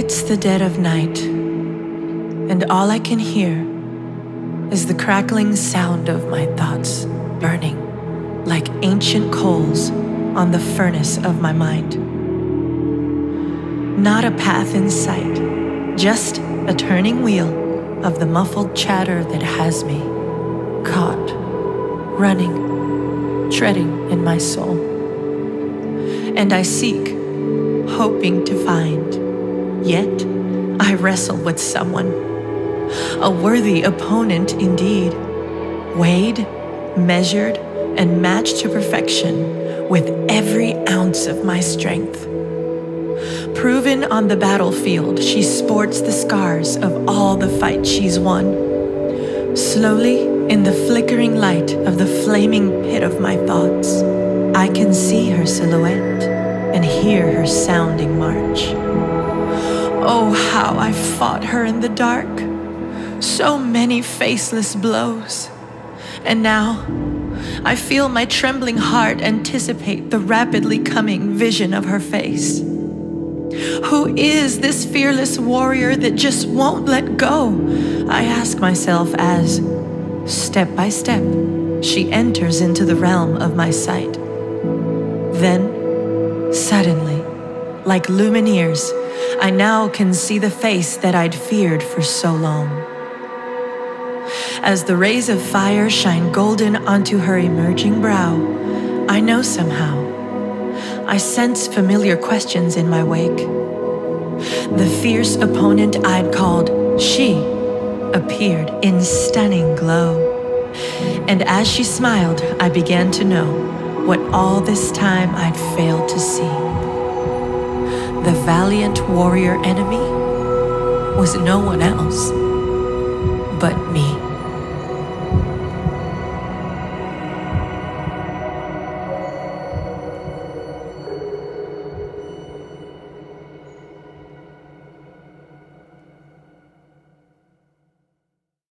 It's the dead of night, and all I can hear is the crackling sound of my thoughts burning like ancient coals on the furnace of my mind. Not a path in sight, just a turning wheel of the muffled chatter that has me caught, running, treading in my soul. And I seek, hoping to find, yet I wrestle with someone, a worthy opponent indeed, weighed, measured, and matched to perfection with every ounce of my strength. Proven on the battlefield, she sports the scars of all the fights she's won. Slowly, in the flickering light of the flaming pit of my thoughts, I can see her silhouette and hear her sounding march. Oh, how I fought her in the dark. So many faceless blows. And now, I feel my trembling heart anticipate the rapidly coming vision of her face. Who is this fearless warrior that just won't let go? I ask myself as, step by step, she enters into the realm of my sight. Then, suddenly, like lumineers, I now can see the face that I'd feared for so long. As the rays of fire shine golden onto her emerging brow, I know somehow. I sense familiar questions in my wake. The fierce opponent I'd called she appeared in stunning glow. And as she smiled, I began to know what all this time I'd failed to see. The valiant warrior enemy was no one else but me.